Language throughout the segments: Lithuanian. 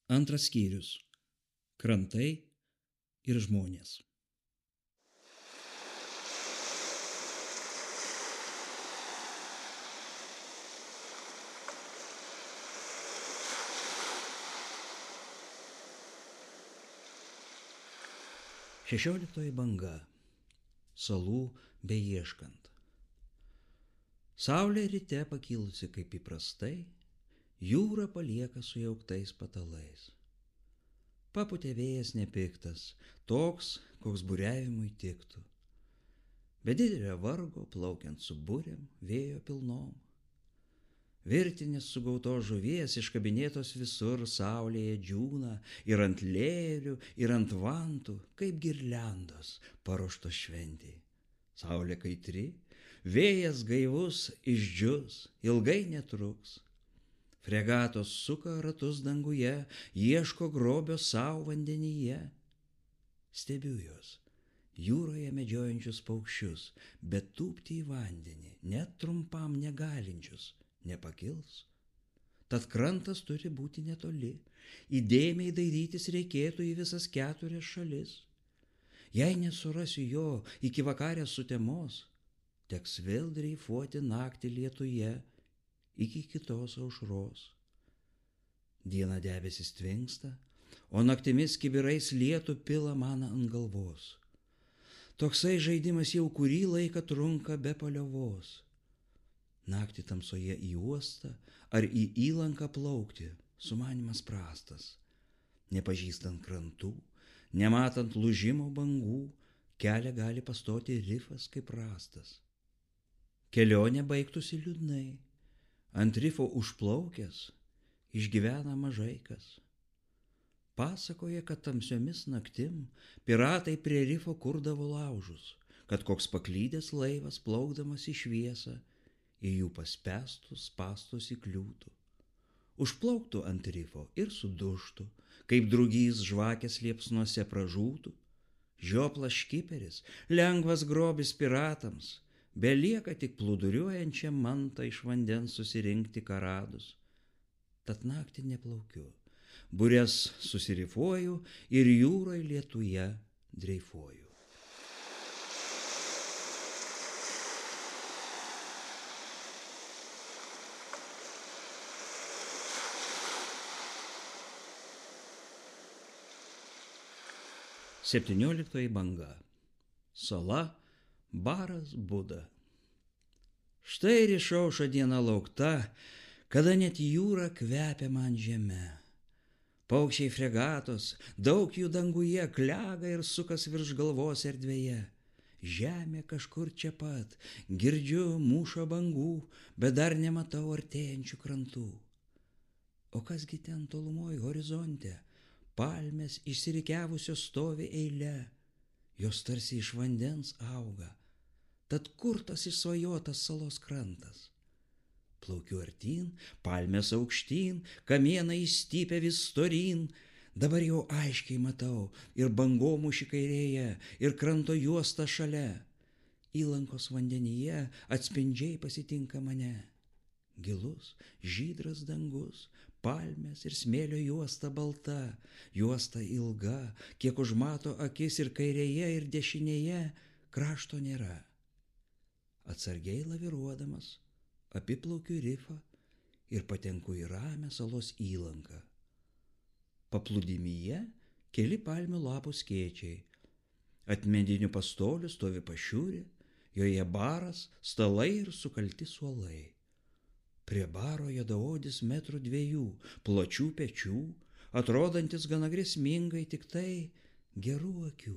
Antras skyrius. Krantai ir žmonės. Šešioliktoji banga. Salų beieškant. Saulė ryte pakilusi kaip įprastai, jūra palieka sujauktais patalais. Papūtė vėjas nepiktas, toks, koks buriavimui tiktų. Be didelio vargo plaukiant su burėm, vėjo pilnom. Virtinės sugautos žuvies iškabinėtos visur saulėje džiūna ir ant lėrių, ir ant vantų, kaip girliandos paruoštos šventei. Saulė kaitri, vėjas gaivus išdžius, ilgai netruks. Fregatos suka ratus danguje, ieško grobio savo vandenyje. Stebiu juos, jūroje medžiojančius paukščius, bet tūpti į vandenį, net trumpam negalinčius, nepakils. Tad krantas turi būti netoli, įdėmiai dairytis reikėtų į visas 4 šalis. Jei nesurasiu jo iki vakarės sutemos, teks vėl dreifuoti naktį lietuje iki kitos aušros. Dieną debesis tvinksta, o naktimis kibirais lietų pila man ant galvos. Toksai žaidimas jau kurį laiką trunka be paliovos. Naktį tamsoje į uostą ar į įlanką plaukti sumanymas prastas. Nepažįstant krantų, nematant lūžimo bangų, kelią gali pastoti rifas kaip rastas. Kelionė baigtųsi liūdnai, ant rifo užplaukęs išgyvena mažai kas. Pasakoja, kad tamsiomis naktim piratai prie rifo kurdavo laužus, kad koks paklydęs laivas plaukdamas į šviesą į jų paspęstus spąstus įkliūtų. Užplauktų ant rifo ir sudužtų, kaip drugys žvakės liepsnuose pražūtų. Žioplas škiperis, lengvas grobis piratams, belieka tik plūduriuojančią mantą iš vandens susirinkti karadus. Tad naktį neplaukiu, bures susirifuoju ir jūroj lietuje dreifuoju. Septynioliktoji banga. Sala, baras, Buda. Štai ir išaušo diena laukta, kada net jūra kvepia man žeme. Paukščiai fregatos, daug jų danguje klega ir sukas virš galvos erdvėje. Žemė kažkur čia pat, girdžiu mūšo bangų, bet dar nematau artėjančių krantų. O kasgi ten tolumoj horizonte? Palmės išsirikiavusios stovi eile, jos tarsi iš vandens auga. Tad kur tas išsvajotas salos krantas? Plaukiu artyn, palmės aukštyn, kamienai įstypia vis storyn. Dabar jau aiškiai matau ir bangomūšį kairėje, ir kranto juostą šalia. Įlankos vandenyje atspindžiai pasitinka mane. Gilus, žydras dangus, palmės ir smėlio juosta balta, juosta ilga, kiek užmato akis ir kairėje, ir dešinėje krašto nėra. Atsargiai laviruodamas, apiplaukiu rifą ir patenku į ramią salos įlanką. Paplūdimyje keli palmių lapų skėčiai. Ant medinių pastolių stovi pašiūrė, joje baras, stalai ir sukalti suolai. Prie baro juodaodis 2 m, plačių pečių, atrodantis gana grėsmingai, tik tai gerų akių.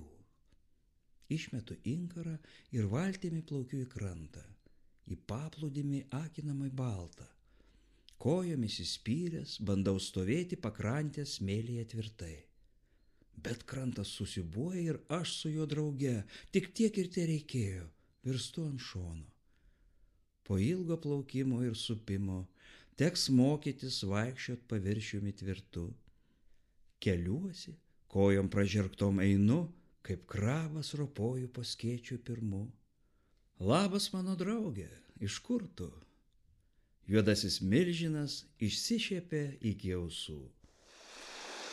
Išmetu inkarą ir valtimi plaukiu į krantą, į paplūdimį akinamai baltą. Kojomis įspyręs, bandau stovėti pakrantės smėlyje tvirtai. Bet krantas susibuoja ir aš su juo drauge, tik tiek ir tereikėjo, virstu ant šono. Po ilgo plaukimo ir supimo teks mokytis vaikščiot paviršiumi tvirtu. Keliuosi, kojom pražergtom einu, kaip krabas ropoju po skėčiu pirmu. Labas mano draugė, iš kur tu? Juodasis milžinas išsišiepė iki ausų.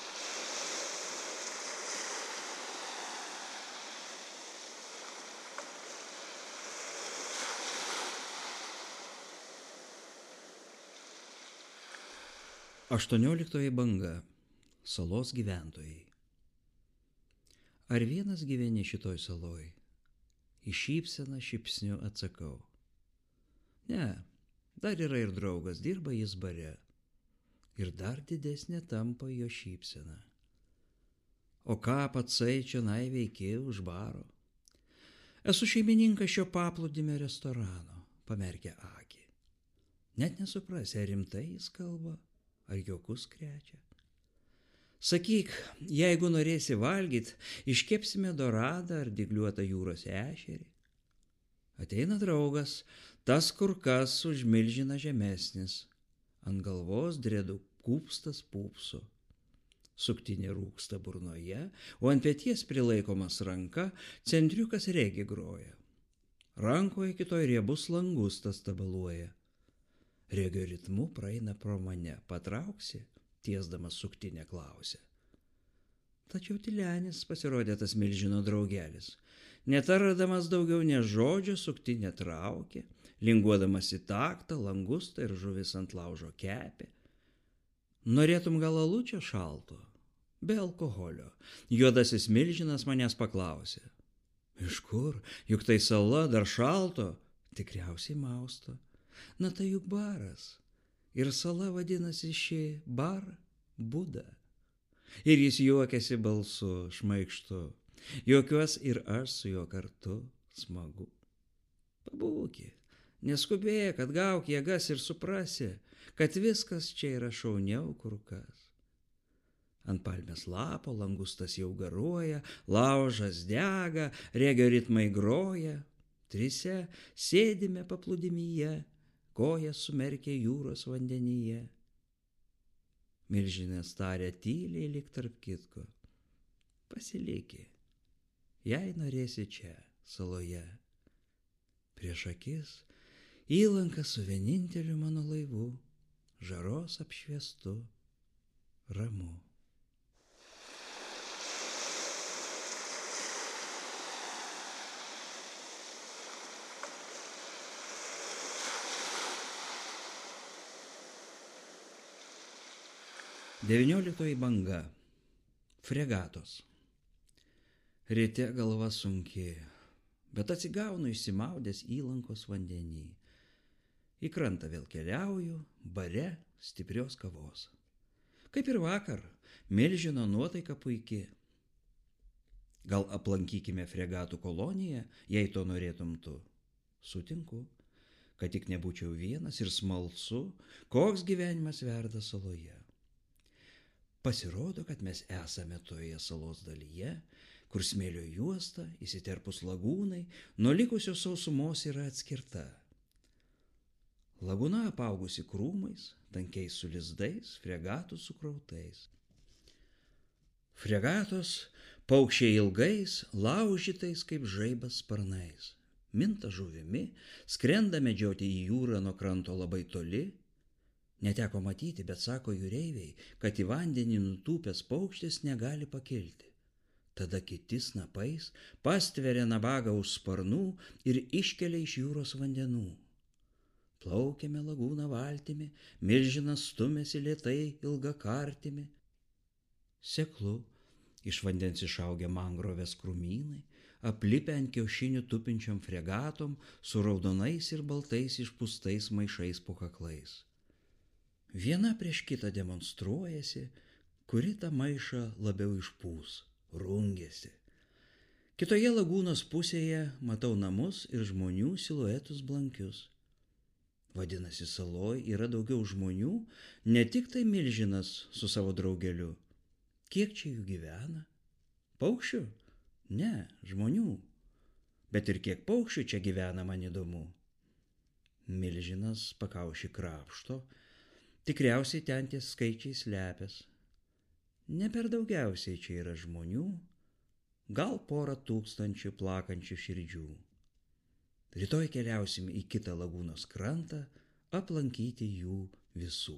18 banga. Salos gyventojai. Ar vienas gyveni šitoj saloj? Į šypseną šypsniu atsakau. Ne, dar yra ir draugas, dirba jis bare. Ir dar didesnė tampa jo šypsena. O ką patsai čionai veiki už baro? Esu šeimininkas šio paplūdimio restorano, pamerkia akį. Net nesuprasi, ar rimtai jis kalba, ar juokus krečia. Sakyk, jeigu norėsi valgyt, iškepsime doradą ar dygliuotą jūros ešerį. Ateina draugas, tas kur kas už milžiną žemesnis, ant galvos dredu kūpstas pūpso. Suktinė rūksta burnoje, o ant peties prilaikomas ranka centriukas regi groja. Rankoje kitoj riebus langustas tabaluoja. Regio ritmu praeina pro mane, patrauksi, tiesdamas suktinę klausia. Tačiau tylenis pasirodė tas milžino draugelis. Netardamas daugiau ne žodžio, suktinę traukė, linguodamas į taktą, langustą ir žuvis ant laužo kepė. Norėtum gal alučio šalto? Be alkoholio. Juodasis milžinas manęs paklausė. Iš kur? Juk tai sala, dar šalto? Tikriausiai mausto. Na tai juk baras. Ir sala vadinasi ši bar Buda. Ir jis juokiasi balsu, šmaikštu. Juokiuos ir aš su juo kartu, smagu. Pabūki, neskubėk, atgauk jėgas ir suprasi, kad viskas čia yra šauniau kur kas. Ant palmės lapo langustas jau garuoja, laužas dega, regio ritmai groja. Trise sėdime paplūdimyje, kojas sumerkė jūros vandenyje. Milžinės tarė tyliai lyg tarp kitko. Pasiliki, jei norėsi čia, saloje. Prieš akis įlanka su vieninteliu mano laivu, žaros apšviestu, ramu. XIX banga. Fregatos. Ryte galva sunki, bet atsigaunu išsimaudęs įlankos vandenį. Į krantą vėl keliauju, bare stiprios kavos. Kaip ir vakar, milžino nuotaika puiki. Gal aplankykime fregatų koloniją, jei to norėtum tu. Sutinku, kad tik nebūčiau vienas ir smalsu, koks gyvenimas verda saloje. Pasirodo, kad mes esame toje salos dalyje, kur smėlio juosta, įsiterpus lagūnai, nuo likusios sausumos yra atskirta. Lagūna apaugusi krūmais, tankiais su lizdais, fregatų sukrautais. Fregatos paukščiai ilgais, laužytais kaip žaibas sparnais. Minta žuvimi, skrenda medžioti į jūrą nuo kranto labai toli. Neteko matyti, bet sako jūreiviai, kad į vandenį nutūpęs paukštis negali pakilti. Tada kiti snapais pastveria nabagą už sparnų ir iškelia iš jūros vandenų. Plaukėme lagūną valtimi, milžinas stumėsi lėtai ilga kartimi. Seklu, iš vandens išaugę mangrovės krūmynai, aplipę ant kiaušinių tupinčiom fregatom su raudonais ir baltais išpūstais maišais po kaklais. Viena prieš kitą demonstruojasi, kuri tą maišą labiau išpūs, rungiasi. Kitoje lagūnos pusėje matau namus ir žmonių siluetus blankius. Vadinasi, saloj yra daugiau žmonių, ne tik tai milžinas su savo draugeliu. Kiek čia jų gyvena? Paukščių? Ne, žmonių. Bet ir kiek paukščių čia gyvena, man įdomu. Milžinas pakaušį krapšto, tikriausiai ten ties skaičiai slepias. Ne per daugiausiai čia yra žmonių, gal 1,000 plakančių širdžių. Rytoj keliausim į kitą lagūnos krantą, aplankyti jų visų.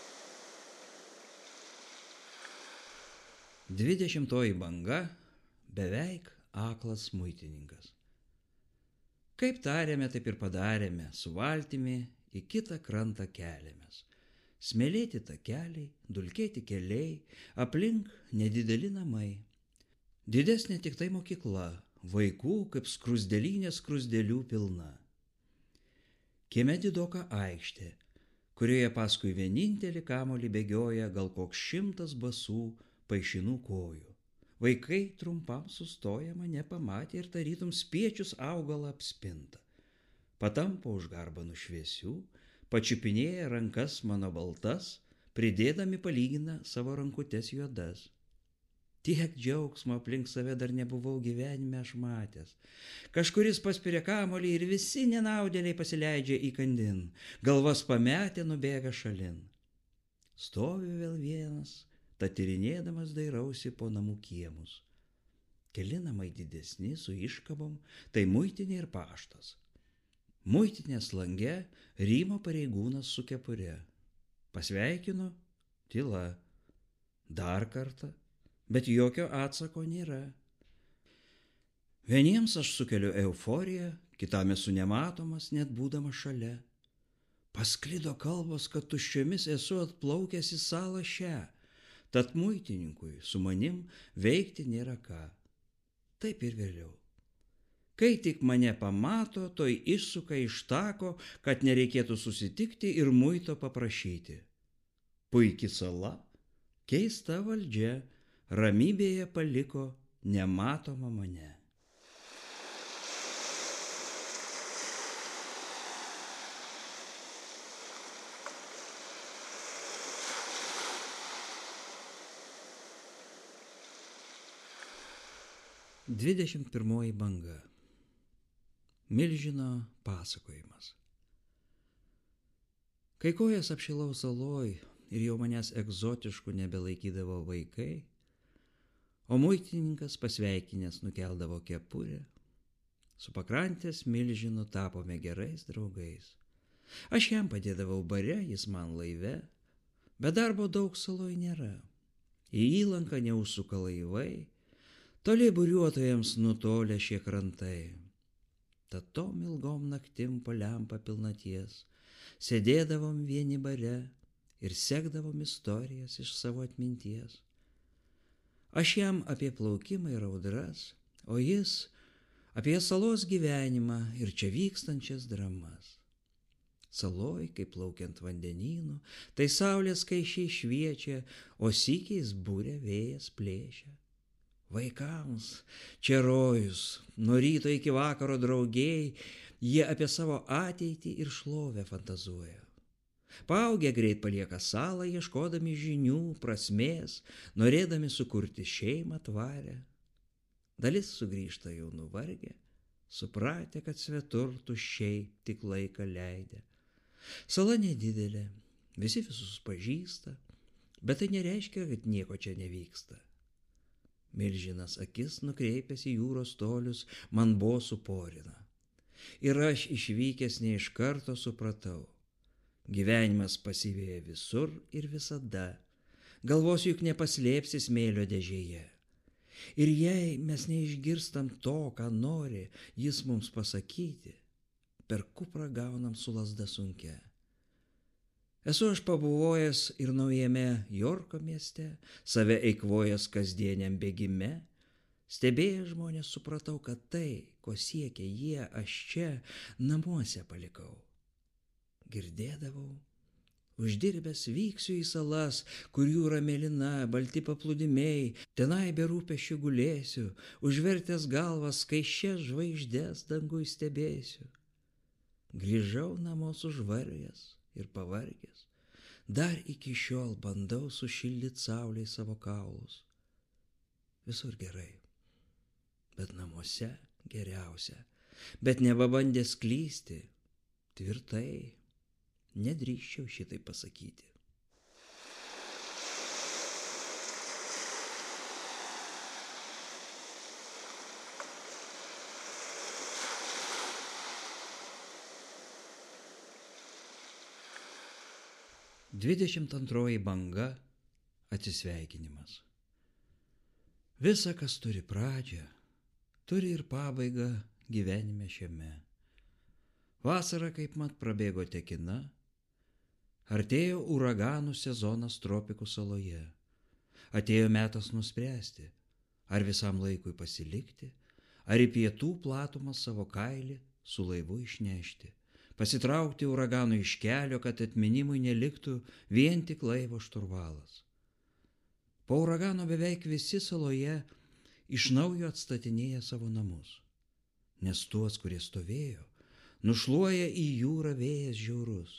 Dvidešimtoji banga. beveik aklas muitininkas. Kaip tarėme, taip ir padarėme, su valtimi į kitą krantą keliamės. Smėlėti takeliai, dulkėti keliai, aplink nedideli namai. Didesnė tik tai mokykla, vaikų kaip skruzdėlynė skruzdėlių pilna. Kieme didoka aikštė, kurioje paskui vienintelį kamuolį bėgioja gal koks 100 basų paišinų kojų. Vaikai trumpam sustoja, mane pamatė ir tarytum spiečius augalą apspinta. Patampo už garbanų šviesių, pačiupinėja rankas mano baltas, pridėdami palygina savo rankutes juodas. Tiek džiaugsmo aplink save dar nebuvau gyvenime aš matęs. Kažkuris paspiria kamuolį ir visi nenaudėliai pasileidžia įkandin, galvas pametę nubėga šalin. Stoviu vėl vienas, tad tyrinėdamas dairausi po namų kiemus. Keli namai didesni su iškabom, tai muitinė ir paštas. Muitinės lange rymo pareigūnas su kepure. Pasveikinu, tyla. Dar kartą, bet jokio atsako nėra. Vieniems aš sukeliu euforiją, kitam esu nematomas, net būdamas šalia. Pasklido kalbos, kad tuščiomis esu atplaukęs į salą šią, tad muitininkui su manim veikti nėra ką. Taip ir vėliau. Kai tik mane pamato, toj išsuka iš tako, kad nereikėtų susitikti ir muito paprašyti. Puiki sala, keista valdžia, ramybėje paliko nematomą mane. Dvidešimt pirmoji banga. Milžino pasakojimas. Kai kojas apšilau saloj ir jau manęs egzotiškų nebelaikydavo vaikai, o muitininkas pasveikinęs nukeldavo kepurę, su pakrantės milžinu tapome gerais draugais. Aš jam padėdavau bare, jis man laive, bet darbo daug saloj nėra. Į įlanką neužsuka laivai, toli buriuotojams nutolę šie krantai. Tad tom ilgom naktim po lempą pilnaties sėdėdavom vieni bare ir sekdavom istorijas iš savo atminties. Aš jam apie plaukimą ir audras, o jis apie salos gyvenimą ir čia vykstančias dramas. Saloj, kaip plaukiant vandenynu, tai saulė skaisčiai šviečia, o sykiais būrė vėjas plėšia. Vaikams čia rojus, nuo ryto iki vakaro draugiai, jie apie savo ateitį ir šlovę fantazuoja. Paaugę greit palieka salą, ieškodami žinių, prasmės, norėdami sukurti šeimą tvarę. Dalis sugrįžta jau nuvargę, supratę, kad svetur tuščiai tik laiką leidę. Sala nedidelė, visi visus pažįsta, bet tai nereiškia, kad nieko čia nevyksta. Milžinas akis nukreipęs į jūros tolius man buvo suporina. Ir aš išvykęs ne iš karto supratau. Gyvenimas pasiveja visur ir visada. Galvos juk nepaslėpsi smėlio dėžėje. Ir jei mes neišgirstam to, ką nori jis mums pasakyti, per kuprą gaunam su lazda sunkia. Esu aš pabuvojęs ir naujame Jorko mieste, save eikvojęs kasdieniam bėgime. Stebėjęs žmonės supratau, kad tai, ko siekia jie, aš čia namuose palikau. Girdėdavau, uždirbęs vyksiu į salas, kur jūra mėlyna, balti paplūdimiai, tenai be rūpesčių gulėsiu, užvertęs galvas skaisčias žvaigždes dangui stebėsiu. Grįžau namo sužvargęs ir pavargęs, dar iki šiol bandau sušildyti saulei savo kaulus. Visur gerai, bet namuose geriausia, bet nebabandęs klysti, tvirtai, nedrįsčiau šitai pasakyti. Dvidešimt antroji banga. Atsisveikinimas. Visa, kas turi pradžią, turi ir pabaigą gyvenime šiame. Vasara kaip mat prabėgo tekina, artėjo uraganų sezonas tropikų saloje. Atėjo metas nuspręsti, ar visam laikui pasilikti, ar į pietų platumą savo kailį su laivu išnešti, pasitraukti uraganų iš kelio, kad atminimui neliktų vien tik laivo šturvalas. Po uragano beveik visi saloje iš naujo atstatinėja savo namus, nes tuos, kurie stovėjo, nušluoja į jūrą vėjas žiaurus.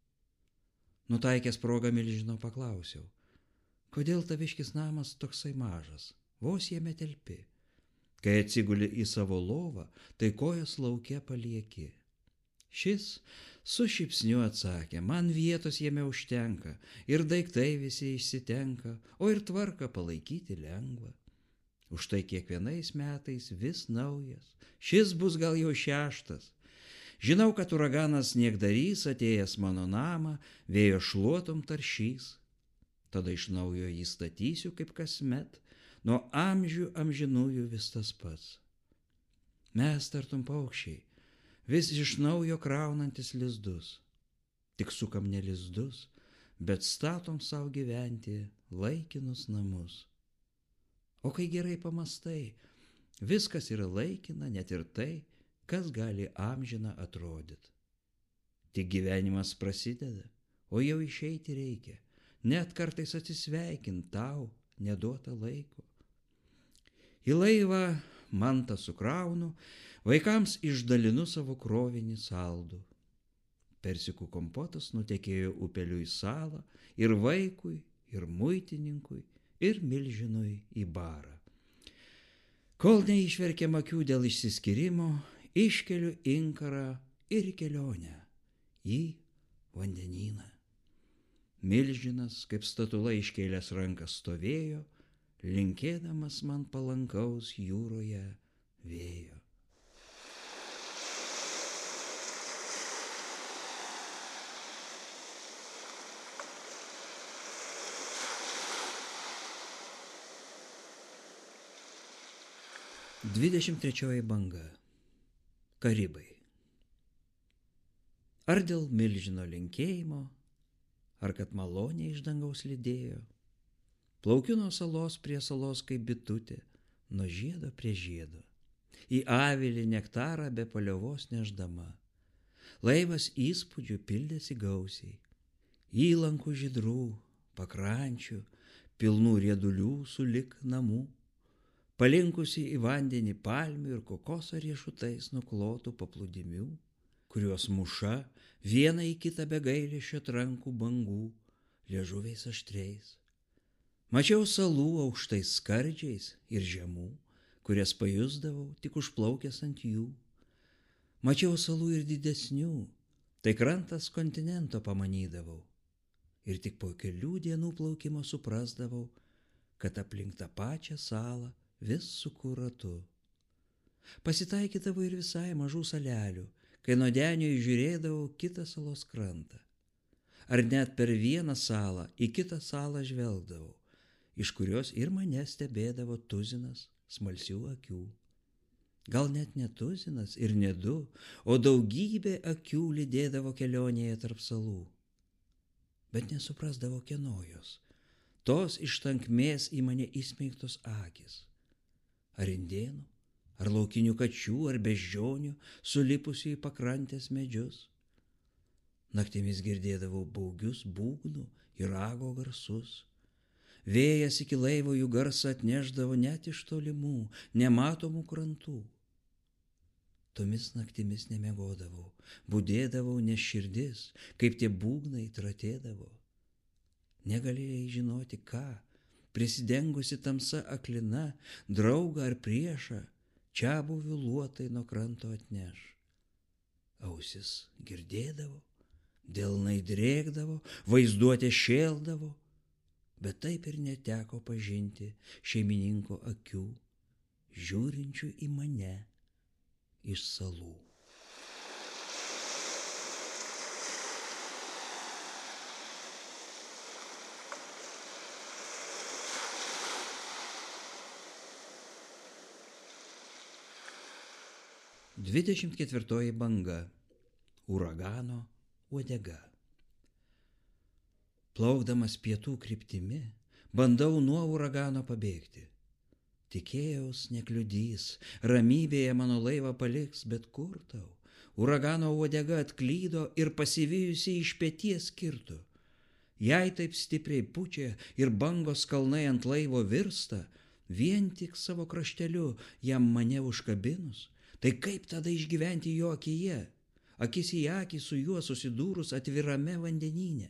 Nutaikęs progą milžino paklausiau, kodėl taviškis namas toksai mažas, vos jame telpi. Kai atsiguli į savo lovą, tai kojas lauke palieki. Šis su šypsniu atsakė, man vietos jame užtenka, ir daiktai visi išsitenka, o ir tvarką palaikyti lengva. Užtai kiekvienais metais vis naujas, šis bus gal jau 6. Žinau, kad uraganas niekdarys atėjęs mano namą, vėjo šluotom taršys. Tada iš naujo jį statysiu kaip kasmet, nuo amžių amžinųjų vis tas pats. Mes tartum paukščiai, vis iš naujo kraunantis lizdus. Tik sukam ne lizdus, bet statom savo gyventi laikinus namus. O kai gerai pamastai, viskas yra laikina, net ir tai, kas gali amžiną atrodyti. Tik gyvenimas prasideda, o jau išeiti reikia, net kartais atsisveikint tau neduota laiko. Į laivą mantą sukraunu, vaikams išdalinu savo krovinį saldų. Persikų kompotas nutekėjo upeliu į salą, ir vaikui, ir muitininkui, ir milžinui į barą. Kol neišverkiam akių dėl išsiskyrimo, iškeliu inkarą ir į kelionę, į vandenyną. Milžinas, kaip statula iškėlęs rankas stovėjo, linkėdamas man palankaus jūroje vėjo. Dvidešimt trečioji banga. Karibai. Ar dėl milžino linkėjimo, ar kad malonė iš dangaus lydėjo, plaukiu nuo salos prie salos kaip bitutė, nuo žiedo prie žiedo, į avilį nektarą be paliovos neždama. Laivas įspūdžių pildėsi gausiai, įlankų žydrų, pakrančių, pilnų riedulių sulik namų, palinkusi į vandenį palmių ir kokoso riešutais nuklotų paplūdimių, kuriuos muša vieną į kitą be gailesčio trankų bangų, liežuviais aštriais. Mačiau salų aukštais skardžiais ir žemų, kurias pajusdavau tik užplaukęs ant jų. Mačiau salų ir didesnių, tai krantas kontinento pamanydavau. Ir tik po kelių dienų plaukimo suprasdavau, kad aplink tą pačią salą vis suku ratu. Pasitaikydavo ir visai mažų salelių, kai nuo denio įžiūrėdavau kitą salos krantą. Ar net per vieną salą į kitą salą žvelgdavau, iš kurios ir mane stebėdavo tuzinas smalsių akių. Gal net ne tuzinas ir ne 2, o daugybė akių lydėdavo kelionėje tarp salų. Bet nesuprasdavo kieno jos, tos iš tankmės į mane įsmeigtos akys. Ar indėnų, ar laukinių kačių, ar beždžionių, sulipusių į pakrantės medžius. Naktimis girdėdavau baugius būgnų ir rago garsus. Vėjas iki laivo jų garsą atnešdavo net iš tolimų, nematomų krantų. Tomis naktimis nemiegodavau, budėdavau, nes širdis, kaip tie būgnai, tratėdavo. Negalėjai žinoti ką, prisidengusi tamsa aklina, draugą ar priešą, čiabuvių luotai nuo kranto atneš. Ausis girdėdavo, delnai drėkdavo, vaizduotė šėldavo, bet taip ir neteko pažinti šeimininko akių, žiūrinčių į mane iš salų. 24 banga. Uragano uodega. Plaukdamas pietų kryptimi, bandau nuo uragano pabėgti. Tikėjaus nekliudys, ramybėje mano laivą paliks, bet kur tau? Uragano uodega atklydo ir pasivijusi iš pieties kirto. Jei taip stipriai pučia ir bangos kalnai ant laivo virsta, vien tik savo krašteliu jam mane užkabinus, tai kaip tada išgyventi jo akyje, akis į akį su juo susidūrus atvirame vandenyne?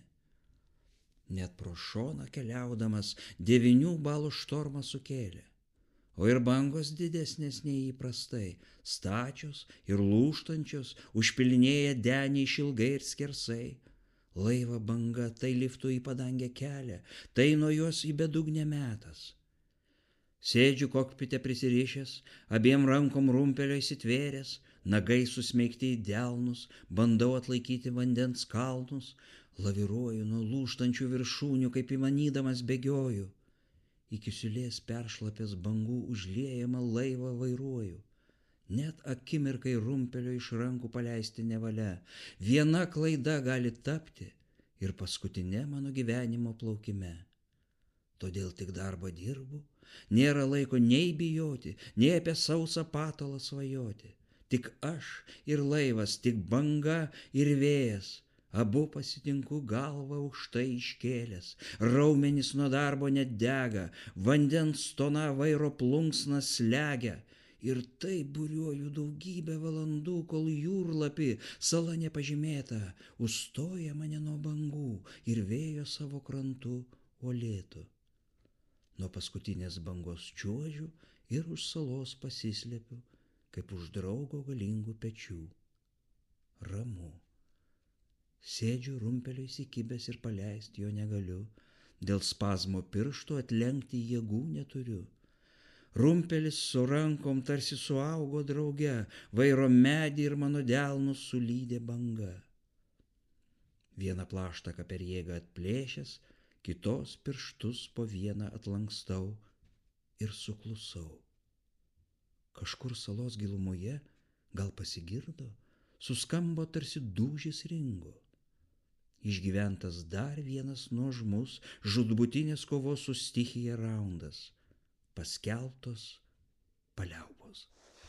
Net pro šoną keliaudamas 9 balų štormą sukėlė, o ir bangos didesnės nei įprastai, stačios ir lūžtančios, užpilinėja denį išilgai ir skersai. Laiva banga tai liftu į padangę kelia, tai nuo jos į bedugnę metas. Sėdžiu kokpite prisirišęs, abiem rankom rumpelio įsitvėręs, nagai susmeigti į delnus, bandau atlaikyti vandens kalnus, laviruoju nuo lūžtančių viršūnių, kaip įmanydamas bėgioju. Iki siūlės peršlapės bangų užliejamą laivą vairuoju. Net akimirkai rumpelio iš rankų paleisti nevalia. Viena klaida gali tapti ir paskutinė mano gyvenimo plaukime. Todėl tik darbą dirbu, nėra laiko nei bijoti, nei apie sausą patalą svajoti. Tik aš ir laivas, tik banga ir vėjas, abu pasitinku galvą aukštai iškėlęs. Raumenys nuo darbo net dega, vandens tona vairo plunksnas slegia. Ir taip buriuoju daugybę valandų, kol jūrlapį sala nepažymėta užstoja mane nuo bangų ir vėjo savo krantu uolėtų. Nuo paskutinės bangos čiuožiu ir už salos pasislepiu, kaip už draugo galingų pečių. Ramu. Sėdžiu rumpelio įsikibęs ir paleisti jo negaliu, dėl spazmo pirštų atlenkti jėgų neturiu. Rumpelis su rankom tarsi suaugo drauge, vairo medį ir mano delnus sulydė banga. Vieną plaštaką per jėgą atplėšęs, kitos pirštus po vieną atlankstau ir suklusau. Kažkur salos gilumoje, gal pasigirdo, suskambo tarsi dūžis ringo. Išgyventas dar vienas nuožmus žūtbūtinės kovos su stichija raundas. Paskelbtos paliaubos.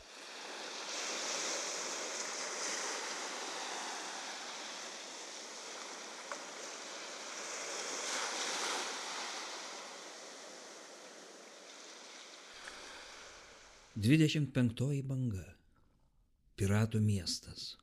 Dvidešimt penktoji banga. Piratų miestas.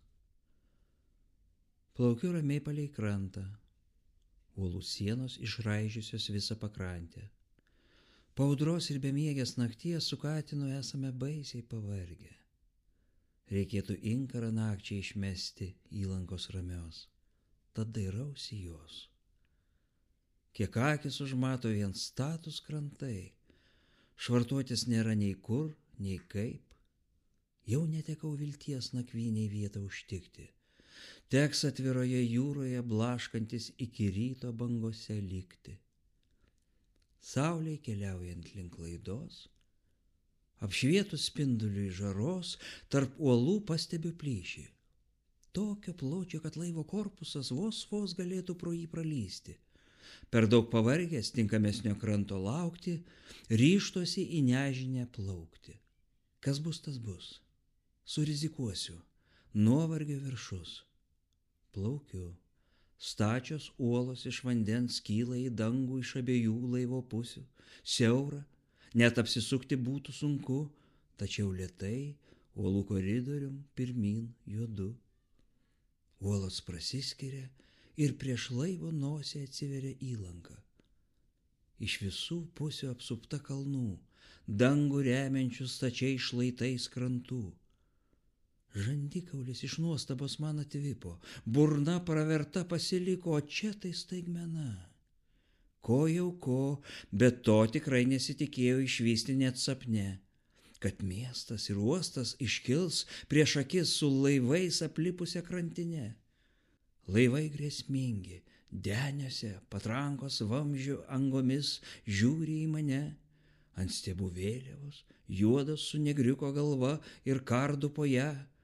Plaukiu ramiai palei krantą. Uolų sienos išraižiusios visą pakrantę. Po audros ir bemiegės nakties su katinu esame baisiai pavargę. Reikėtų inkarą nakčiai išmesti įlankos ramios, tad dairausi jos. Kiek akis užmato vien status krantai, švartuotis nėra nei kur, nei kaip. Jau netekau vilties nakvyniai vietą užtikti. Teks atviroje jūroje blaškantis iki ryto bangose likti. Saulei keliaujant link laidos, apšvietus spinduliui žaros, tarp uolų pastebiu plyšį. Tokio pločio, kad laivo korpusas vos galėtų pro jį pralysti. Per daug pavargęs tinkamesnio kranto laukti, ryžtosi į nežinę plaukti. Kas bus, tas bus. Surizikuosiu. Nuovargio viršus. Plaukiu. Stačios uolos iš vandens kyla į dangų iš abiejų laivo pusių. Siaura, net apsisukti būtų sunku, tačiau lėtai uolų koridorium pirmyn juodu. Uolos prasiskiria ir prieš laivo nosį atsiveria įlanka. Iš visų pusių apsupta kalnų, dangų remiančių stačiai šlaitais krantų. Žandikaulis iš nuostabos man atvipo, burna praverta pasiliko, o čia tai staigmena. Ko jau ko, bet to tikrai nesitikėjau išvysti net sapne, kad miestas ir uostas iškils prieš akis su laivais aplipusia krantine. Laivai grėsmingi, deniuose, patrankos vamzdžių angomis žiūri į mane. Ant stiebų vėliavos, juodas su negriuko galva ir kardu po ją.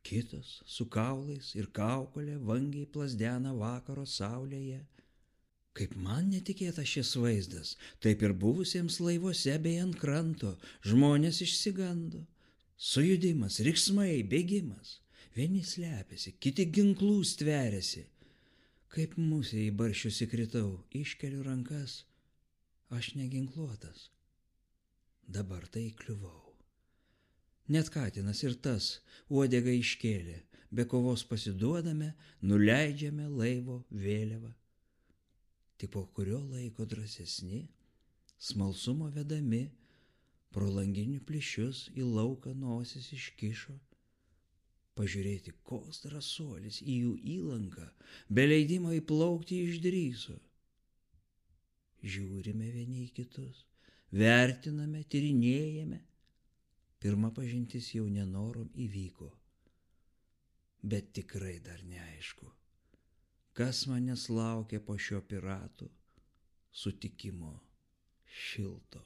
Kitas su kaulais ir kaukolė vangiai plasdena vakaro saulėje. Kaip man netikėtas šis vaizdas, taip ir buvusiems laivuose bei ant kranto žmonės išsigando. Sujudimas, riksmai, bėgimas. Vieni slepiasi, kiti ginklų stveriasi. Kaip musė į barščius įkritau, iškeliu rankas. Aš neginkluotas. Dabar tai kliuvau. Net katinas ir tas uodegą iškėlė, be kovos pasiduodame, nuleidžiame laivo vėliavą. Tik po kurio laiko drąsesni, smalsumo vedami, pro langinių plyšius į lauką nosis iškišo. Pažiūrėti, koks drąsuolis į jų įlanką, be leidimo įplaukti išdrįso. Žiūrime vieni į kitus, vertiname, tyrinėjame. Pirma pažintis jau nenorom įvyko, bet tikrai dar neaišku, kas manęs laukia po šio piratų sutikimo šilto.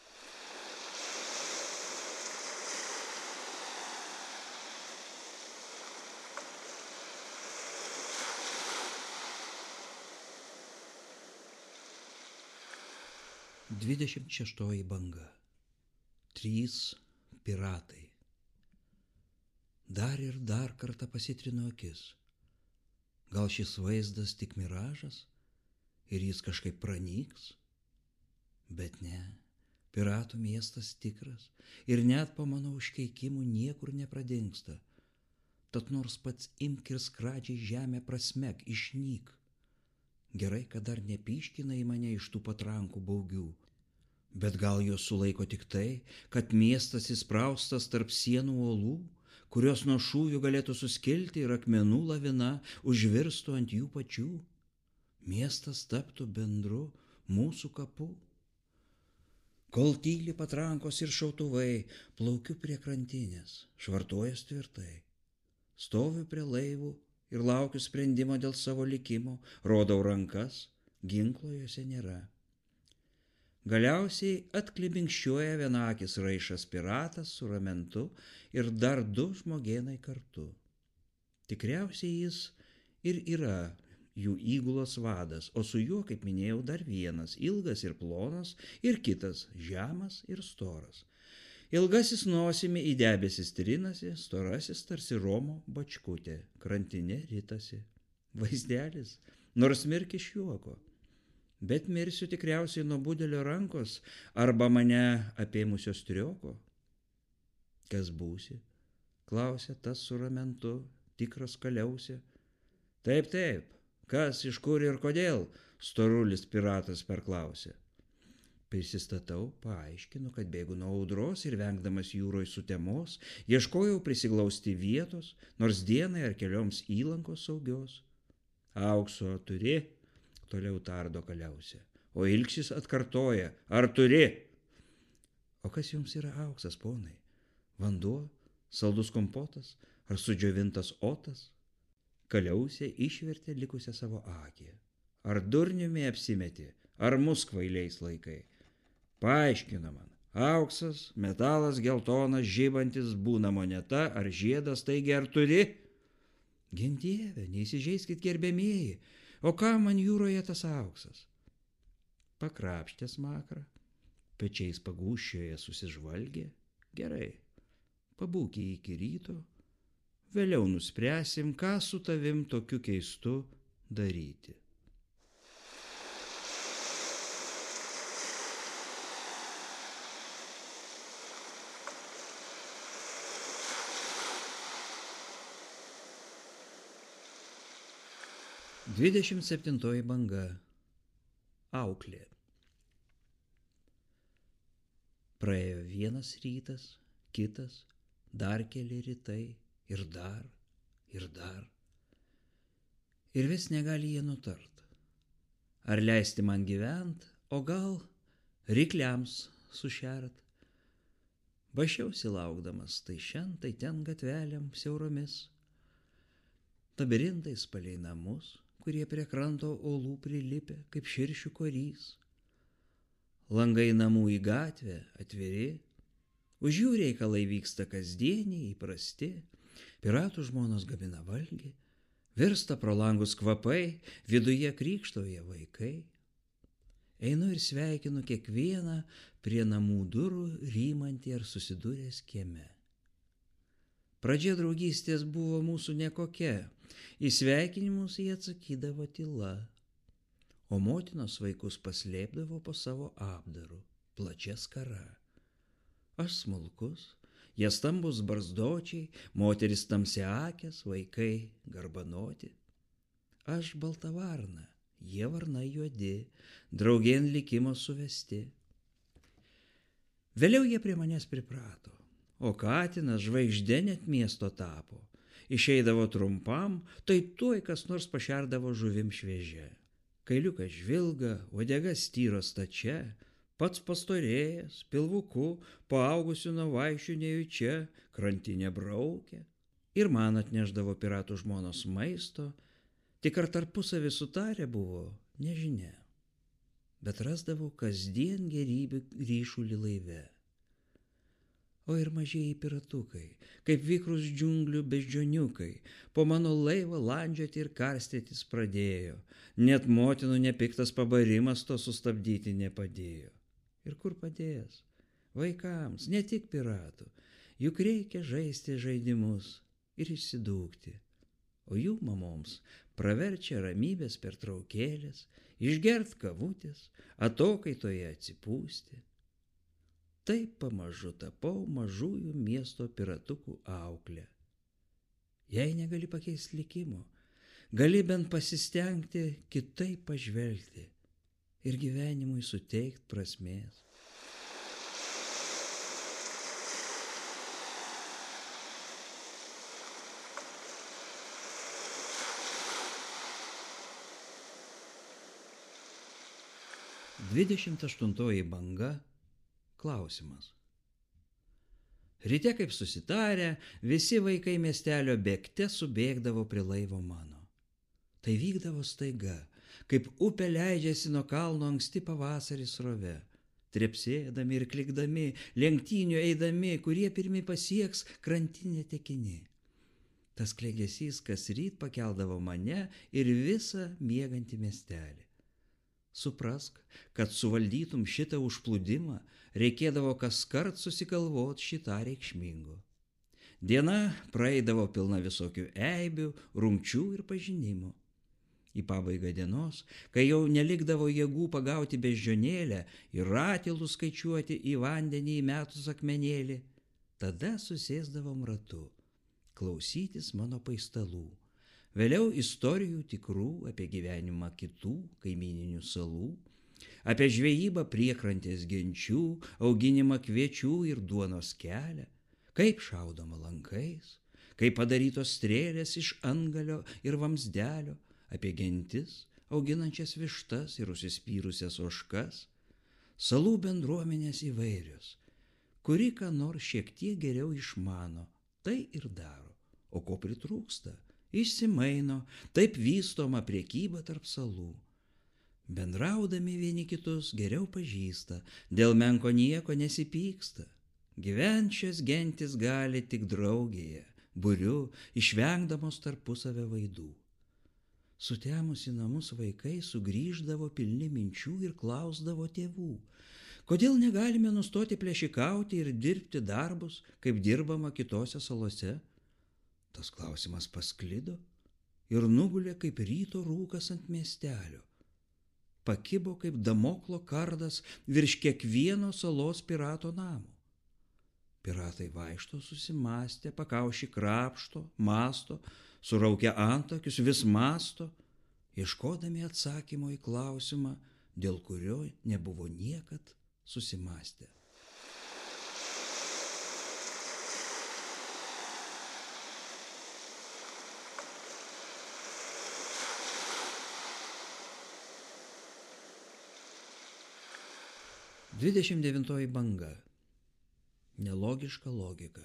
Dvidešimt šeštoji banga. 3 piratai. Dar ir dar kartą pasitrino akis. Gal šis vaizdas tik miražas ir jis kažkaip pranyks? Bet ne, piratų miestas tikras ir net po mano užkeikimų niekur nepradingsta. Tad nors pats imk ir skradžiai žemę prasmek, išnyk. Gerai, kad dar nepyškina į mane iš tų patrankų baugių. Bet gal jos sulaiko tik tai, kad miestas įspraustas tarp sienų uolų, kurios nuo šūvių galėtų suskilti ir akmenų lavina užvirstų ant jų pačių. Miestas taptų bendru mūsų kapu. Kol tyli patrankos ir šautuvai, plaukiu prie krantinės, švartuojas tvirtai. Stoviu prie laivų ir laukiu sprendimo dėl savo likimo, rodau rankas, ginklo jose nėra. Galiausiai atklibinkščiuoja vienakis raišas piratas su ramentu ir dar 2 žmogėnai kartu. Tikriausiai jis ir yra jų įgulos vadas, o su juo, kaip minėjau, dar vienas, ilgas ir plonas, ir kitas, žemas ir storas. Ilgasis nosimi į debesis trinasi, storasis tarsi Romo bačkutė, krantinė ritasi. Vaizdelis, nors mirk iš juoko. Bet mirsiu tikriausiai nuo budelio rankos arba mane apėmusio strioko. Kas būsi? Klausė tas su ramentu, tikras kaliausia. Taip, kas, iš kur ir kodėl? Storulis piratas perklausė. Prisistatau, paaiškinu, kad bėgu nuo audros ir vengdamas jūroj sutemos, ieškojau prisiglausti vietos, nors dienai ar kelioms įlankos saugios. Aukso turi? Toliau tardo kaliausia, o ilgšis atkartoja, ar turi? O kas jums yra auksas, ponai? Vanduo, saldus kompotas ar sudžiovintas otas? Kaliausia išvertė likusią savo akį. Ar durniumi apsimeti, ar mus kvailiais laikai? Paaiškino man, auksas, metalas geltonas, žibantis, būna moneta ar žiedas, taigi ar turi? Gink Dieve, neįsižeiskit gerbiamieji, o ką man jūroje tas auksas? Pakrapštė smakrą, pečiais pagūščioje susižvalgė. Gerai, pabūk iki ryto, vėliau nuspręsim, ką su tavim tokiu keistu daryti. Dvidešimt 7 banga. Auklė. Praėjo vienas rytas, kitas, dar keli rytai ir dar, ir dar. Ir vis negali jie nutart. Ar leisti man gyvent, o gal rykliams sušert. Bašiausi laukdamas tai šen, tai ten gatvelėm siauromis. Labirintais palei namus, kurie prie kranto uolų prilipę, kaip širšių korys. Langai namų į gatvę atviri, už jų reikalai vyksta kasdieniai, įprasti, Piratų žmonos gamina valgį, virsta pro langus kvapai, viduje krykštauja vaikai. Einu ir sveikinu kiekvieną prie namų durų rymantį ar susidūręs kieme. Pradžia draugystės buvo mūsų nekokia, į sveikinimus jie atsakydavo tyla, o motinos vaikus paslėpdavo po savo apdaru, plačia skara. Aš smulkus, jie stambus barzdočiai, moteris tamsiaakės, vaikai garbanoti. Aš balta varna, jie varnai juodi, draugėn likimo suvesti. Vėliau jie prie manęs priprato, o katinas žvaigždė net miesto tapo. Išeidavo trumpam, tai tuoj kas nors pašerdavo žuvim šviežia. Kailiukas žvilga, uodega styro stačia, pats pastorėjęs, pilvuku, paaugusiu nuo vaišių nejučia, krantinė braukia. Ir man atneždavo piratų žmonos maisto, tik ar tarpusavį sutarę buvo, nežinia. Bet rasdavau kasdien gerybių ryšulį laive. O ir mažieji piratukai, kaip vikrus džiunglių beždžioniukai, po mano laivą landžioti ir karstytis pradėjo. Net motinų nepiktas pabarimas to sustabdyti nepadėjo. Ir kur padės? Vaikams, ne tik piratų, juk reikia žaisti žaidimus ir išsidūkti. O jų mamoms praverčia ramybės pertraukėlės, išgert kavutės, atokaitoje atsipūsti. Taip pamažu tapau mažųjų miesto piratukų auklė. Jei negali pakeisti likimo, gali bent pasistengti kitaip pažvelgti ir gyvenimui suteikti prasmės. Dvidešimt aštuntoji banga. Klausimas. Ryte, kaip susitarę, visi vaikai miestelio bėgte subėgdavo prie laivo mano. Tai vykdavo staiga, kaip upė leidžiasi nuo kalno anksti pavasarį srove, trepsėdami ir klikdami, lenktynių eidami, kurie pirmi pasieks krantinę tekini. Tas klegesys kas ryt pakeldavo mane ir visą miegantį miestelį. Suprask, kad suvaldytum šitą užplūdimą, reikėdavo kaskart susigalvot šitą reikšmingo. Diena praeidavo pilna visokių eibių, rungčių ir pažinimų. Į pabaigą dienos, kai jau nelikdavo jėgų pagauti beždžionėlę ir ratilų skaičiuoti į vandenį įmetus akmenėlį, tada susėsdavom ratu, klausytis mano paistalų. Vėliau istorijų tikrų apie gyvenimą kitų kaimininių salų, apie žvejybą priekrantės genčių, auginimą kviečių ir duonos kelią, kaip šaudoma lankais, kaip padarytos strėlės iš antgalio ir vamsdelio, apie gentis, auginančias vištas ir užsispyrusias ožkas, salų bendruomenės įvairios, kuri ką nors šiek tiek geriau išmano, tai ir daro, o ko pritrūksta, išsimaino, taip vystoma prekyba tarp salų. Bendraudami vieni kitus geriau pažįsta, dėl menko nieko nesipyksta. Gyvent šias gentis gali tik draugėje, būriu, išvengdamos tarpusavio vaidų. Sutemus į namus vaikai sugrįždavo pilni minčių ir klausdavo tėvų, kodėl negalime nustoti plėšikauti ir dirbti darbus, kaip dirbama kitose salose. Tas klausimas pasklido ir nugulė kaip ryto rūkas ant miestelio. Pakibo kaip Damoklo kardas virš kiekvieno salos pirato namo. Piratai vaikšto susimąstę, pakaušį krapšto, masto, suraukia antakius, vis masto, ieškodami atsakymo į klausimą, dėl kurio nebuvo niekad susimąstę. Dvidešimt devintoji banga. Nelogiška logika.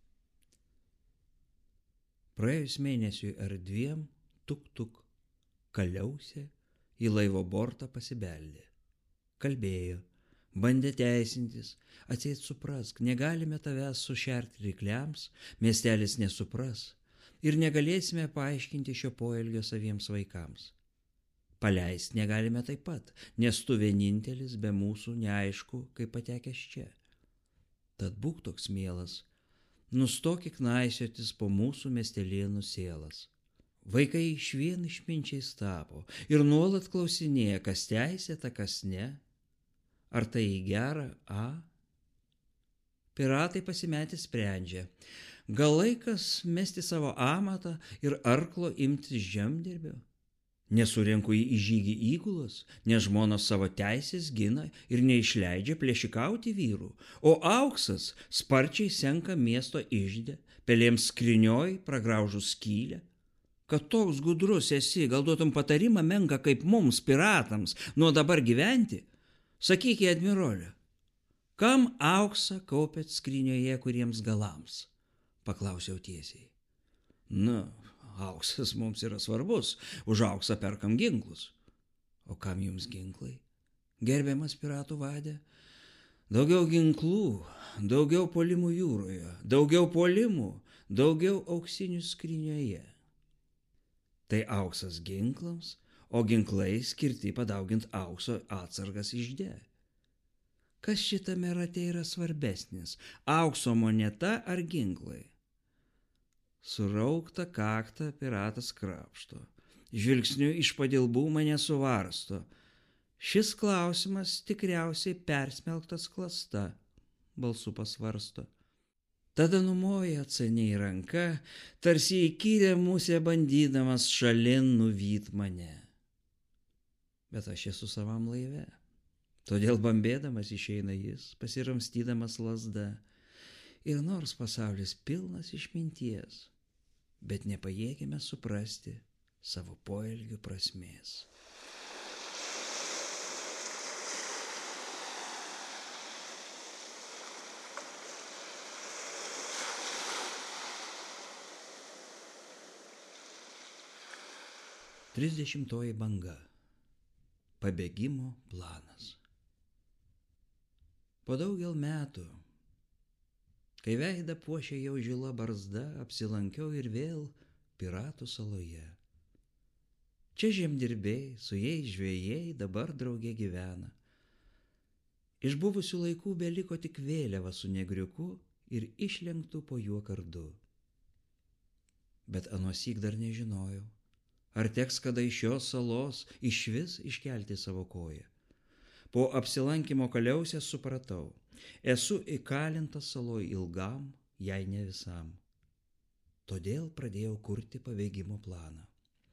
Praėjus mėnesiui ar dviem, tuk, kaliausė į laivo bortą pasibeldė. Kalbėjo, bandė teisintis, atseit suprask, negalime tavęs sušerti rykliams, miestelis nesupras ir negalėsime paaiškinti šio poelgio saviems vaikams. Paleist negalime taip pat, nes tu vienintelis be mūsų neaišku, kaip patekęs čia. Tad būk toks mielas, nustok knaisiotis po mūsų miestelėnų sielas. Vaikai išvien išminčiais tapo ir nuolat klausinėja, kas teisėta, kas ne. Ar tai į gerą, a? Piratai pasimetę sprendžia, gal laikas mesti savo amatą ir arklo imtis žemdirbio? Nesurenku į žygį įgulas, nes žmonos savo teisės gina ir neišleidžia plėšikauti vyrų, o auksas sparčiai senka miesto ižde, pelėms skrynioj pragraužus skylę. Kad toks gudrus esi, gal duotum patarimą menką kaip mums, piratams, nuo dabar gyventi? Sakyk, admirolė, kam auksą kaupėt skrynioje kuriems galams? Paklausiau tiesiai. Auksas mums yra svarbus, už auksą perkam ginklus. O kam jums ginklai? Gerbiamas piratų vadė, daugiau ginklų, daugiau puolimų jūroje, daugiau puolimų, daugiau auksinių skrynioje. Tai auksas ginklams, o ginklai skirti padaugint aukso atsargas ižde. Kas šitame rate yra svarbesnis, aukso moneta ar ginklai? Surauktą kaktą piratas krapšto, žvilgsniu iš padilbų mane suvarsto. Šis klausimas tikriausiai persmelktas klasta, balsu pasvarsto. Tada numoja atsaniai ranka, tarsi įkyrė musė bandydamas šalin nuvyt mane. Bet aš esu savam laive, todėl bambėdamas išeina jis, pasiramstydamas lazda. Ir nors pasaulis pilnas išminties, bet nepajėgėme suprasti savo poelgių prasmės. Trisdešimtoji banga. Pabėgimo planas. Po daugel metų, kai veidą puošė jau žila barzda, apsilankiau ir vėl piratų saloje. Čia žemdirbiai, su jais žvejai dabar drauge gyvena. Iš buvusių laikų beliko tik vėliava su negriuku ir išlenktų po juo kardu. Bet anuosyk dar nežinojau, ar teks kada iš šios salos išvis iškelti savo koją. Po apsilankimo Kaliausės supratau, esu įkalintas saloj ilgam, jei ne visam. Todėl pradėjau kurti pabėgimo planą.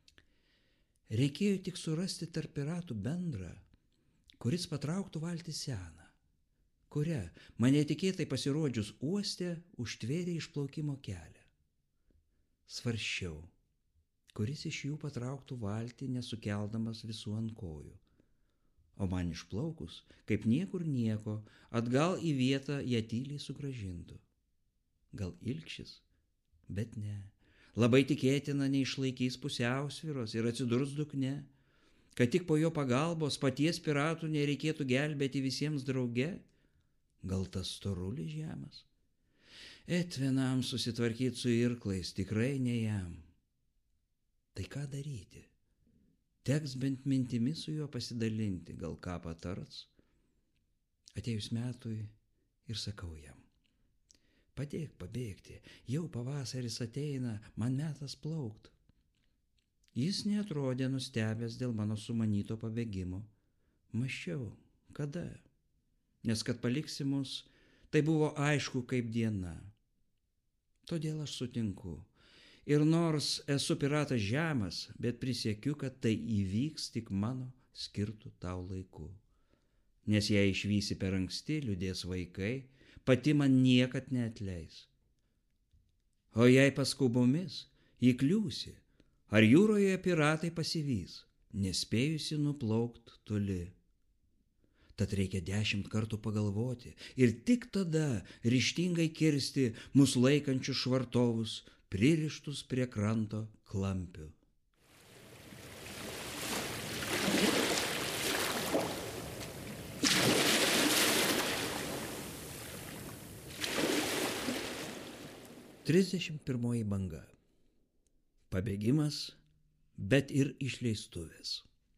Reikėjo tik surasti tarp piratų bendrą, kuris patrauktų valtį seną, kuria man netikėtai pasirodžius uoste užtvėrė išplaukimo kelią. Svarsčiau, kuris iš jų patrauktų valtį nesukeldamas visų ant kojų. O man išplaukus, kaip niekur nieko, atgal į vietą ją tyliai sugrąžintų. Gal Ilkšis? Bet ne. Labai tikėtina neišlaikys pusiausvyros ir atsidurs dugne, kad tik po jo pagalbos paties piratų nereikėtų gelbėti visiems drauge. Gal tas storulis žemas? Vienam susitvarkyti su irklais, tikrai ne jam. Tai ką daryti? Teks bent mintimis su juo pasidalinti, gal ką patars. Atėjus metui ir sakau jam, padėk pabėgti, jau pavasaris ateina, man metas plaukt. Jis neatrodė nustebęs dėl mano sumanyto pabėgimo. Mąsčiau, kada? Nes kad paliksi mus, tai buvo aišku kaip diena. Todėl aš sutinku. Ir nors esu piratas žemas, bet prisiekiu, kad tai įvyks tik mano skirtų tau laiku. Nes jei išvysi per anksti, liūdės vaikai, pati man niekad neatleis. O jei paskubomis įkliūsi, ar jūroje piratai pasivys, nespėjusi nuplaukt toli. Tad reikia 10 kartų pagalvoti ir tik tada ryžtingai kirsti mus laikančius švartovus, pririštus prie kranto klampių. 31 banga. Pabėgimas, bet ir išleistuvės.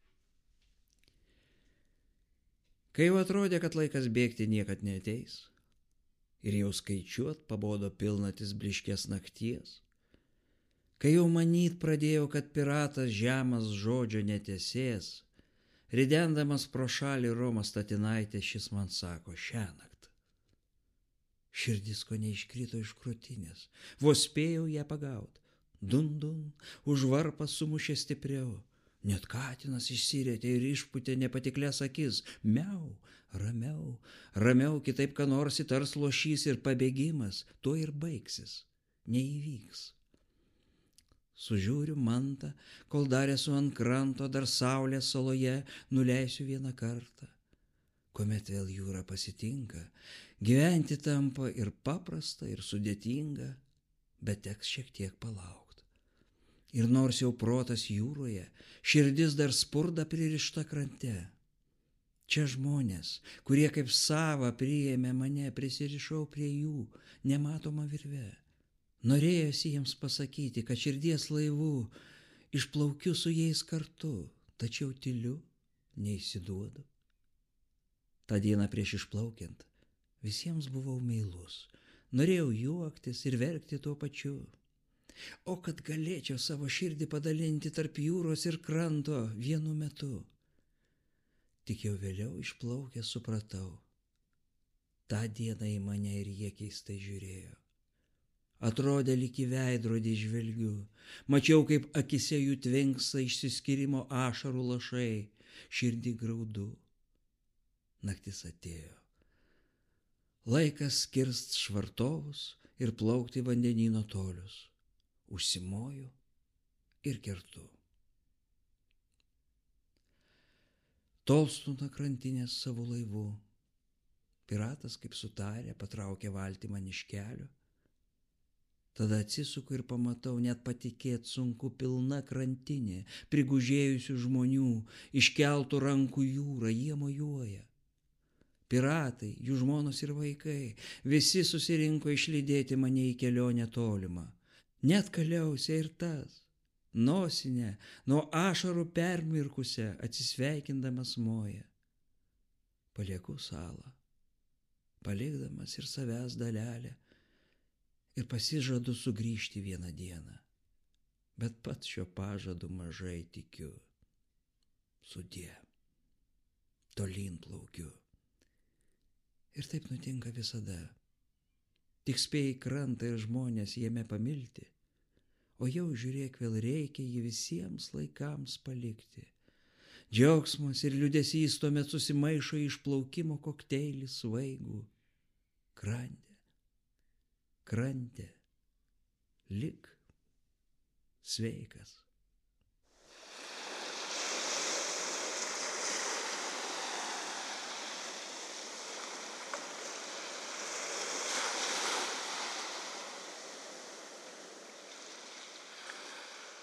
Kai jau atrodė, kad laikas bėgti niekad neateis, ir jau skaičiuot pabodo pilnatis bliškės nakties, kai jau manyt pradėjau, kad piratas žemas žodžio netesės, ridendamas pro šalį Romas Statinaitė, šis man sako šiąnakt. Širdis ko neiškrito iš krūtinės, vos spėjau ją pagaut. Dun, dun, už varpą sumušė stipriau. Net katinas išsirėtė ir išputė nepatiklias akis. Miau, ramiau, ramiau, kitaip ką nors įtars lošys ir pabėgimas, tuo ir baigsis, neįvyks. Sužiūriu mantą, kol dar esu ant kranto, dar saulės saloje nuleisiu vieną kartą. Kuomet vėl jūra pasitinka, gyventi tampa ir paprasta, ir sudėtinga, bet teks šiek tiek palaukt. Ir nors jau protas jūroje, širdis dar spurda pririšta krante. Čia žmonės, kurie kaip savą priėmė mane, prisirišau prie jų, nematoma virve. Norėjosi jiems pasakyti, kad širdies laivu išplaukiu su jais kartu, tačiau tyliu, neįsiduodu. Ta diena prieš išplaukiant visiems buvau meilus, norėjau juoktis ir verkti tuo pačiu. O kad galėčiau savo širdį padalinti tarp jūros ir kranto vienu metu. Tik jau vėliau išplaukęs supratau, tą dieną į mane ir jie keistai žiūrėjo. Atrodė lyg į veidrodį žvelgiu, mačiau kaip akise jų tvinksta išsiskyrimo ašarų lašai, širdį graudu. Naktis atėjo. Laikas kirst švartovus ir plaukti vandenyno tolius. Užsimoju ir kertu. Tolstu nuo krantinės savo laivu. Piratas, kaip sutarė, patraukė valtį man iš kelio. Tada atsisuku ir pamatau, net patikėt sunku, pilna krantinė, prigužėjusių žmonių, iškeltų rankų jūra, jie mojuoja. Piratai, jų žmonos ir vaikai, visi susirinko išlydėti mane į kelionę tolimą. Net kaliausia ir tas, nosinę, nuo ašarų permirkusią, atsisveikindamas moja. Palieku salą, palikdamas ir savęs dalelę, ir pasižadu sugrįžti vieną dieną. Bet pats šio pažadu mažai tikiu. Sudie, tolyn plaukiu. Ir taip nutinka visada. Tik spėjai krantą ir žmonės jame pamilti, o jau žiūrėk vėl reikia jį visiems laikams palikti. Džiaugsmas ir liūdesys tuomet susimaišo į išplaukimo kokteilį svaigų. Krante, krante, lik sveikas.